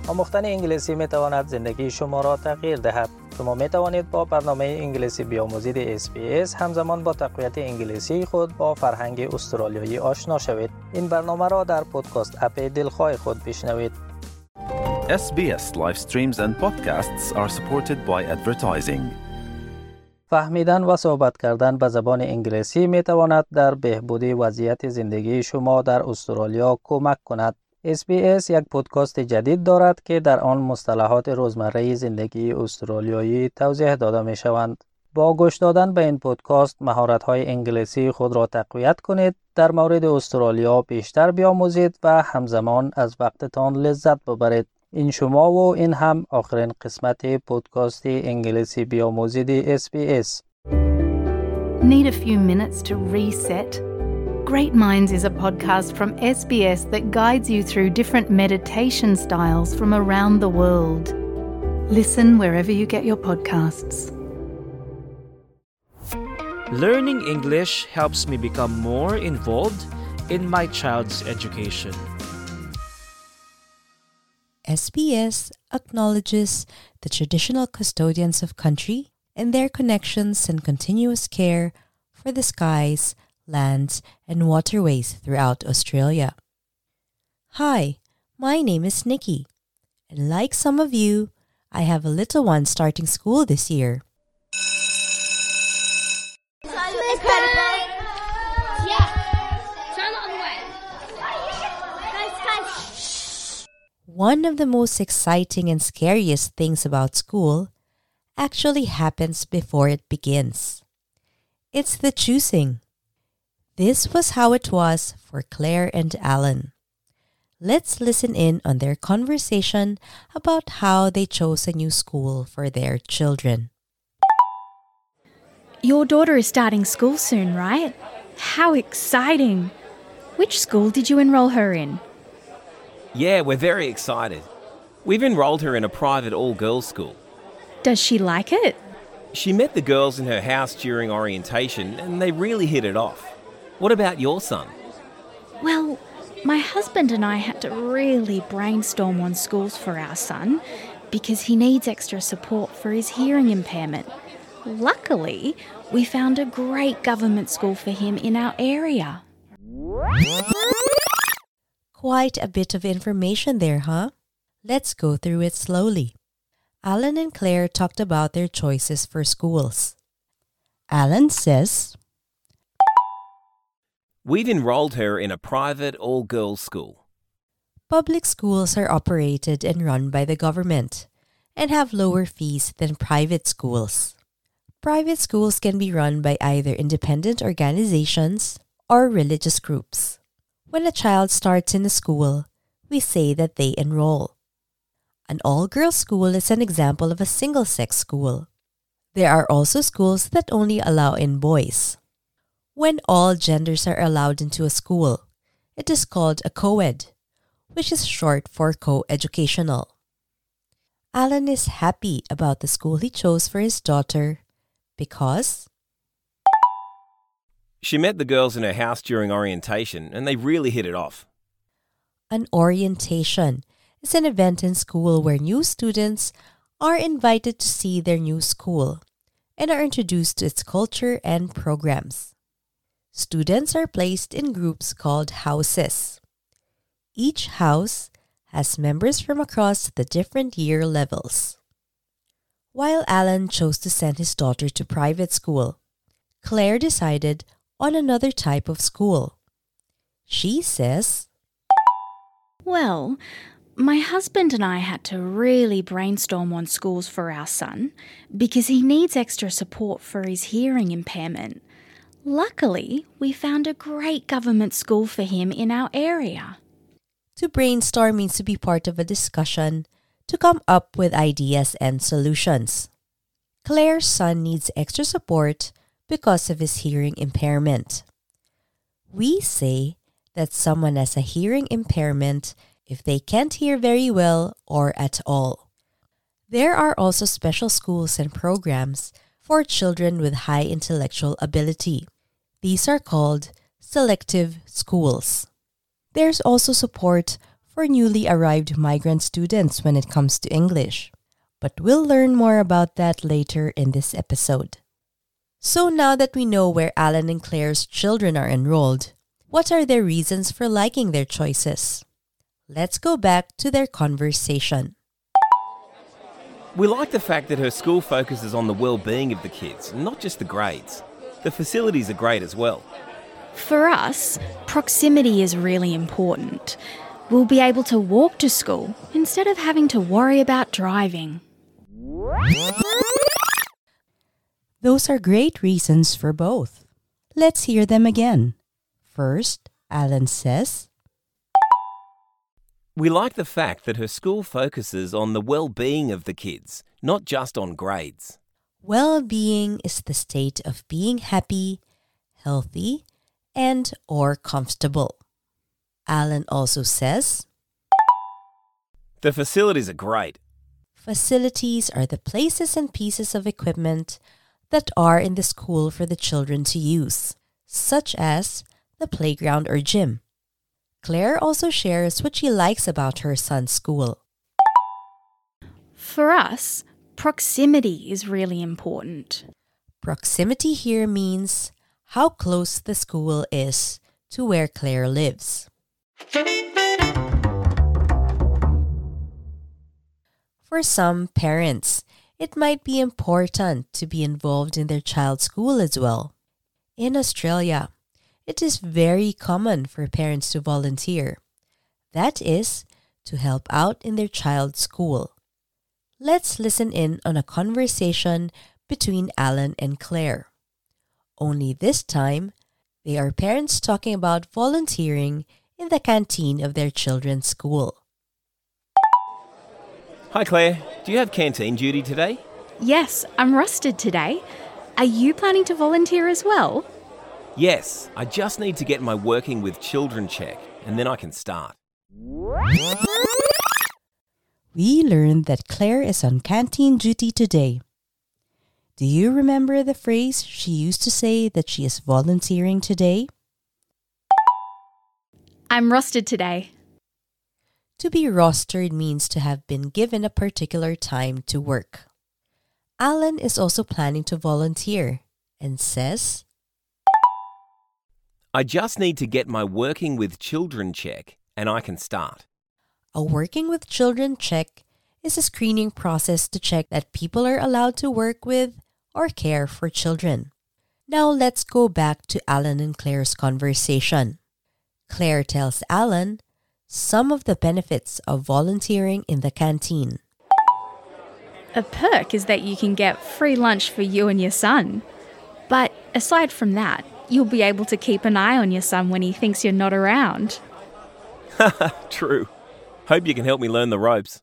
آموختن انگلیسی می تواند زندگی شما را تغییر دهد. شما می توانید با برنامه انگلیسی بیاموزید SBS همزمان با تقویت انگلیسی خود با فرهنگ استرالیایی آشنا شوید. این برنامه را در پادکست اپ دلخواه خود بشنوید. SBS live streams and podcasts are supported by advertising. فهمیدن و صحبت کردن به زبان انگلیسی می تواند در بهبود وضعیت زندگی شما در استرالیا کمک کند. SBS یک پادکست جدید دارد که در آن مصطلحات روزمره زندگی استرالیایی توضیح داده می شوند. با گوش دادن به این پادکست مهارت‌های انگلیسی خود را تقویت کنید، در مورد استرالیا بیشتر بیاموزید و همزمان از وقتتان لذت ببرید. این شما و این هم آخرین قسمت پادکست انگلیسی بیاموزید SBS. Need a few minutes to reset? Great Minds is a podcast from SBS that guides you through different meditation styles from around the world. Listen wherever you get your podcasts. Learning English helps me become more involved in my child's education. SBS acknowledges the traditional custodians of country and their connections and continuous care for the skies, lands, and waterways throughout Australia. Hi, my name is Nikki, and like some of you, I have a little one starting school this year. One of the most exciting and scariest things about school actually happens before it begins. It's the choosing. This was how it was for Claire and Alan. Let's listen in on their conversation about how they chose a new school for their children. Your daughter is starting school soon, right? How exciting! Which school did you enroll her in? Yeah, we're very excited. We've enrolled her in a private all-girls school. Does she like it? She met the girls in her house during orientation and they really hit it off. What about your son? Well, my husband and I had to really brainstorm on schools for our son because he needs extra support for his hearing impairment. Luckily, we found a great government school for him in our area. Quite a bit of information there, huh? Let's go through it slowly. Alan and Claire talked about their choices for schools. Alan says, We've enrolled her in a private all-girls school. public schools are operated and run by the government and have lower fees than private schools. Private schools can be run by either independent organizations or religious groups. When a child starts in a school, we say that they enroll. An all-girls school is an example of a single-sex school. There are also schools that only allow in boys. When all genders are allowed into a school, it is called a co-ed, which is short for co-educational. Alan is happy about the school he chose for his daughter because She met the girls in her house during orientation and they really hit it off. an orientation is an event in school where new students are invited to see their new school and are introduced to its culture and programs. Students are placed in groups called houses. Each house has members from across the different year levels. While Alan chose to send his daughter to private school, Claire decided on another type of school. She says, Well, my husband and I had to really brainstorm on schools for our son because he needs extra support for his hearing impairment. Luckily, we found a great government school for him in our area. to brainstorm means to be part of a discussion to come up with ideas and solutions. Claire's son needs extra support because of his hearing impairment. We say that someone has a hearing impairment if they can't hear very well or at all. There are also special schools and programs for children with high intellectual ability. These are called selective schools. There's also support for newly arrived migrant students when it comes to English. But we'll learn more about that later in this episode. So now that we know where Alan and Claire's children are enrolled, what are their reasons for liking their choices? Let's go back to their conversation. We like the fact that her school focuses on the well-being of the kids, not just the grades. The facilities are great as well. For us, proximity is really important. We'll be able to walk to school instead of having to worry about driving. Those are great reasons for both. Let's hear them again. First, Alan says, We like the fact that her school focuses on the well-being of the kids, not just on grades. well-being is the state of being happy, healthy, and or comfortable. Alan also says, The facilities are great. facilities are the places and pieces of equipment that are in the school for the children to use, such as the playground or gym. Claire also shares what she likes about her son's school. For us, proximity is really important. Proximity here means how close the school is to where Claire lives. For some parents, it might be important to be involved in their child's school as well. In Australia, it is very common for parents to volunteer. That is, to help out in their child's school. Let's listen in on a conversation between Alan and Claire. Only this time, they are parents talking about volunteering in the canteen of their children's school. Hi Claire, do you have canteen duty today? Yes, I'm rusted today. Are you planning to volunteer as well? Yes, I just need to get my working with children check and then I can start. We learned that Claire is on canteen duty today. Do you remember the phrase she used to say that she is volunteering today? I'm rusted today. To be rostered means to have been given a particular time to work. Alan is also planning to volunteer and says, I just need to get my working with children check and I can start. a working with children check is a screening process to check that people are allowed to work with or care for children. Now let's go back to Alan and Claire's conversation. Claire tells Alan some of the benefits of volunteering in the canteen. A perk is that you can get free lunch for you and your son. But aside from that, you'll be able to keep an eye on your son when he thinks you're not around. True. Hope you can help me learn the ropes.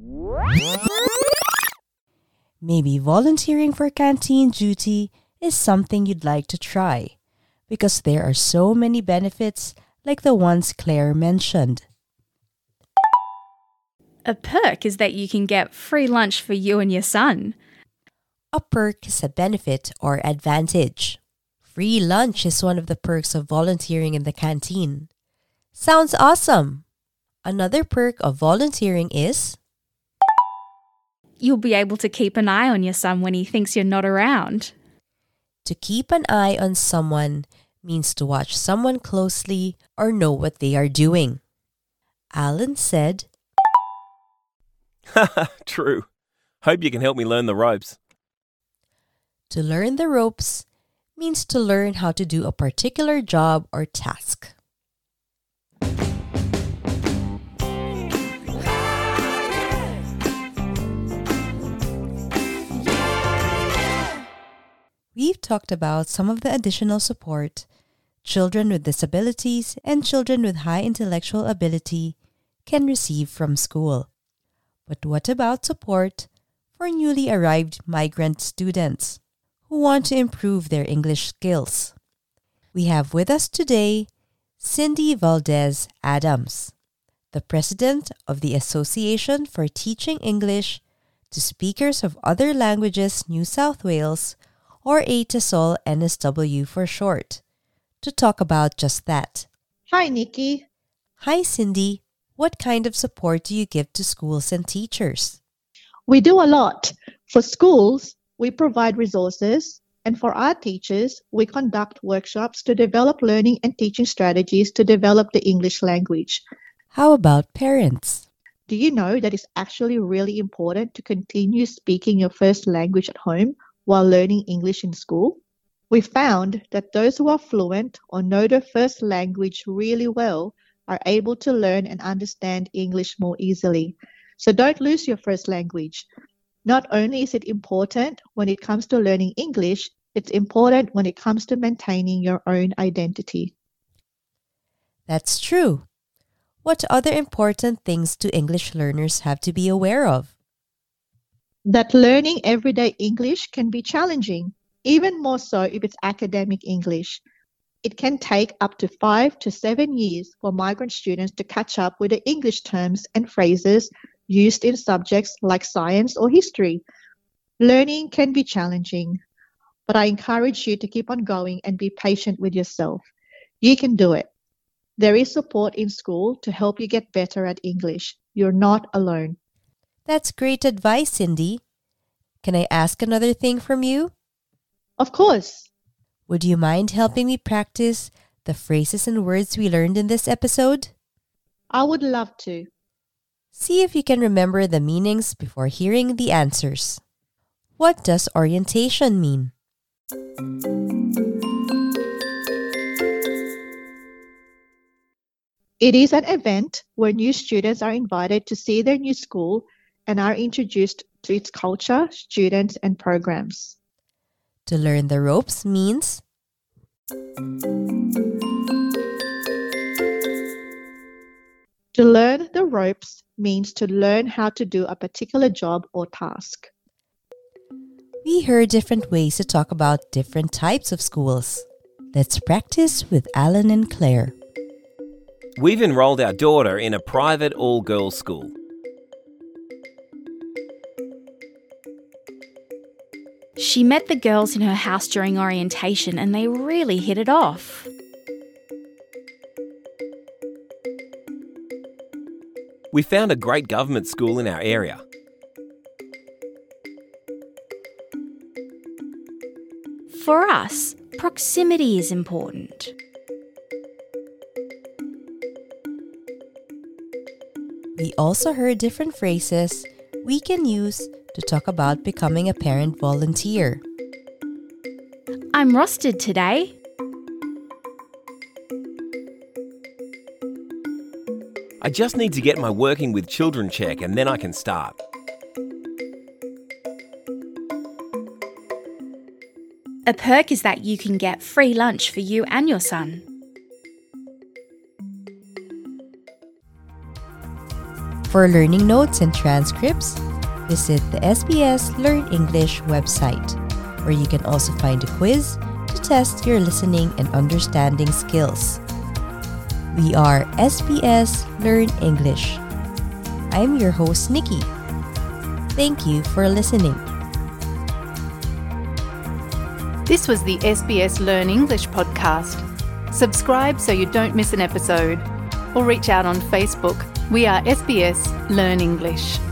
Maybe volunteering for canteen duty is something you'd like to try because there are so many benefits like the ones Claire mentioned. A perk is that you can get free lunch for you and your son. A perk is a benefit or advantage. Free lunch is one of the perks of volunteering in the canteen. Sounds awesome! Another perk of volunteering is You'll be able to keep an eye on your son when he thinks you're not around. to keep an eye on someone means to watch someone closely or know what they are doing. Alan said, True. Hope you can help me learn the ropes. to learn the ropes means to learn how to do a particular job or task. We've talked about some of the additional support children with disabilities and children with high intellectual ability can receive from school. But what about support for newly arrived migrant students who want to improve their English skills? We have with us today Cindy Valdez Adams, the president of the Association for Teaching English to Speakers of Other Languages New South Wales, or ATESOL NSW for short, to talk about just that. Hi, Nikki. Hi, Cindy. What kind of support do you give to schools and teachers? We do a lot. For schools, we provide resources, and for our teachers, we conduct workshops to develop learning and teaching strategies to develop the English language. How about parents? Do you know that it's actually really important to continue speaking your first language at home while learning English in school? We found that those who are fluent or know their first language really well are able to learn and understand English more easily. So don't lose your first language. Not only is it important when it comes to learning English, it's important when it comes to maintaining your own identity. That's true. What other important things do English learners have to be aware of? That learning everyday English can be challenging, even more so if it's academic English. It can take up to 5 to 7 years for migrant students to catch up with the English terms and phrases used in subjects like science or history. Learning can be challenging, but I encourage you to keep on going and be patient with yourself. You can do it. There is support in school to help you get better at English. You're not alone. That's great advice, Cindy. Can I ask another thing from you? Of course. Would you mind helping me practice the phrases and words we learned in this episode? I would love to. See if you can remember the meanings before hearing the answers. What does orientation mean? It is an event where new students are invited to see their new school and are introduced to its culture, students, and programs. To learn the ropes means? To learn the ropes means to learn how to do a particular job or task. We heard different ways to talk about different types of schools. Let's practice with Alan and Claire. We've enrolled our daughter in a private all-girls school. She met the girls in her house during orientation and they really hit it off. We found a great government school in our area. For us, proximity is important. We also heard different phrases we can use to talk about becoming a parent volunteer. I'm rostered today. I just need to get my working with children check and then I can start. A perk is that you can get free lunch for you and your son. For learning notes and transcripts, visit the SBS Learn English website, where you can also find a quiz to test your listening and understanding skills. We are SBS Learn English. I'm your host, Nikki. Thank you for listening. This was the SBS Learn English podcast. Subscribe so you don't miss an episode, or reach out on Facebook. We are SBS Learn English.